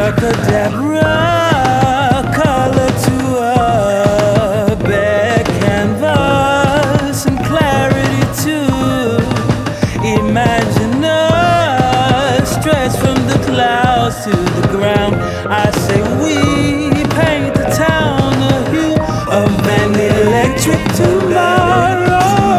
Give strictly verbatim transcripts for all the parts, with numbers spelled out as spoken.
Abracadabra, color to a bare canvas and clarity too. Imagine us stretched from the clouds to the ground. I say we paint the town a hue of an electric tomorrow.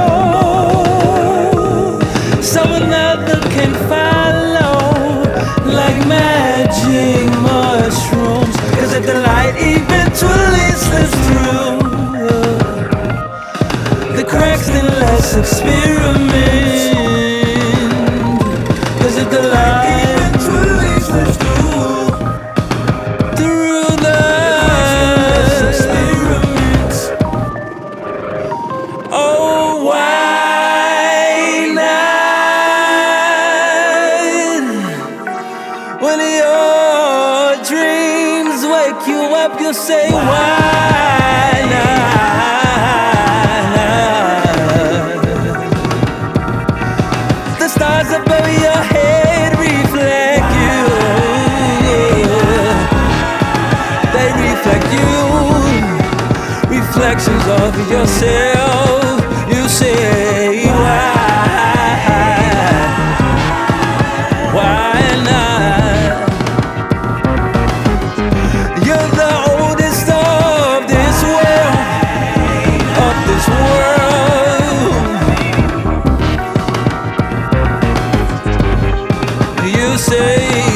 Someone other can follow like magic mushrooms, 'cause if the light eventually slips through the cracks, then let's experiment. 'Cause if the light eventually slips through through the cracks, let's experiment. Oh, why not? When your dreams wake you up, you'll say, why not? The stars above your head reflect you. They reflect you. Reflections of yourself. You say, why? Why not? You're the oldest of this world, of this world. You say